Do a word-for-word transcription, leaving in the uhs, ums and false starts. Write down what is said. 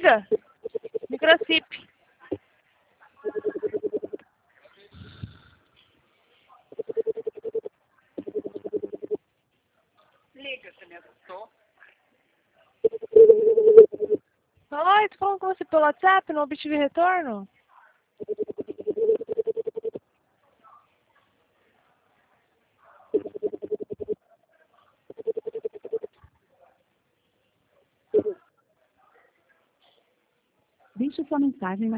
Liga. Microchip. Liga, você me assustou? Oi, tô falando com você pelo WhatsApp, não obtive retorno? Deixe sua mensagem na